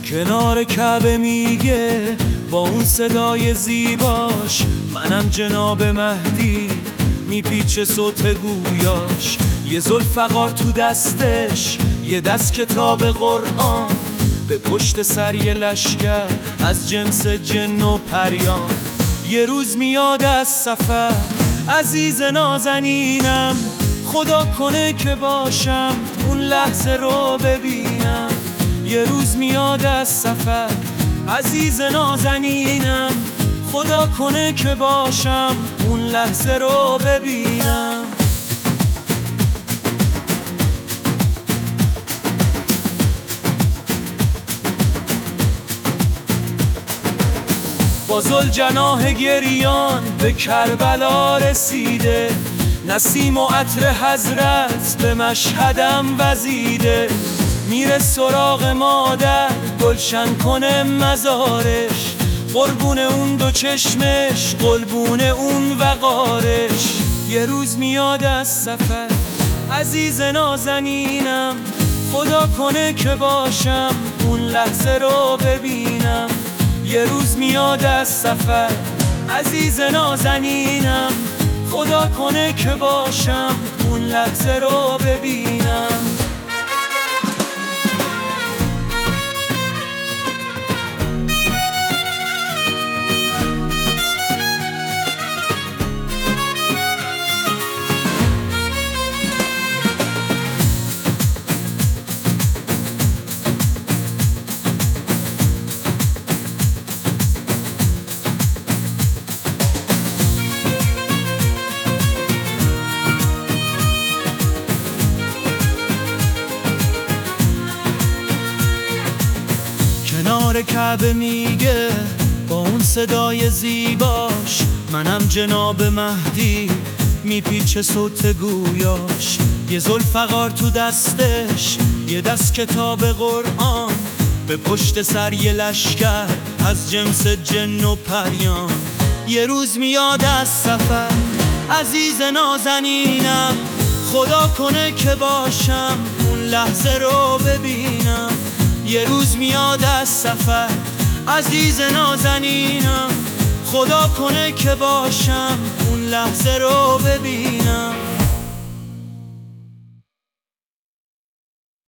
کنار کعبه میگه با اون صدای زیباش منم جناب مهدی، میپیچه صوت گویاش. یه ذوالفقار تو دستش، یه دست کتاب قرآن، به پشت سر یه لشکر از جنس جن و پریان. یه روز میاد از سفر عزیز نازنینم، خدا کنه که باشم اون لحظه رو ببینم. یه روز میاد از سفر عزیز نازنینم، خدا کنه که باشم اون لحظه رو ببینم. با ذوالجناح گریان به کربلا رسیده، نسیم و عطر حضرت به مشهدم وزیده. میره سراغ مادر گلشن کنه مزارش، قربون اون دو چشمش، قلبون اون وقارش. یه روز میاد از سفر عزیز نازنینم، خدا کنه که باشم اون لحظه رو ببینم. یه روز میاد از سفر عزیز نازنینم، خدا کنه که باشم اون لحظه رو ببینم. کنار کعبه میگه با اون صدای زیباش منم جناب مهدی، میپیچه صوت گویاش. یه ذوالفقار تو دستش، یه دست کتاب قرآن، به پشت سر یه لشکر از جنس جن و پریان. یه روز میاد از سفر عزیز نازنینم، خدا کنه که باشم اون لحظه رو ببینم. یه روز میاد از سفر عزیز نازنینم، خدا کنه که باشم اون لحظه رو ببینم.